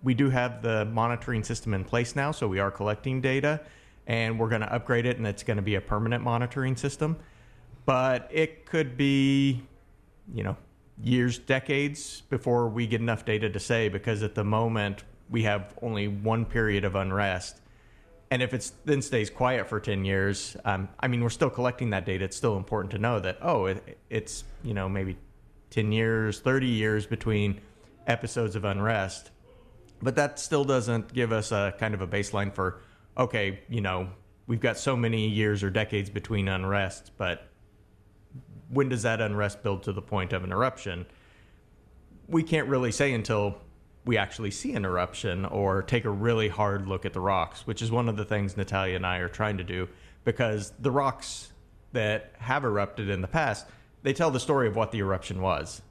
we do have the monitoring system in place now, so we are collecting data, and we're going to upgrade it, and it's going to be a permanent monitoring system. But it could be, years, decades before we get enough data to say, because at the moment we have only one period of unrest. And if it then stays quiet for 10 years, we're still collecting that data. It's still important to know that, it's, maybe 10 years, 30 years between episodes of unrest. But that still doesn't give us a kind of a baseline for, we've got so many years or decades between unrests, but when does that unrest build to the point of an eruption? We can't really say until we actually see an eruption or take a really hard look at the rocks, which is one of the things Natalia and I are trying to do, because the rocks that have erupted in the past, they tell the story of what the eruption was.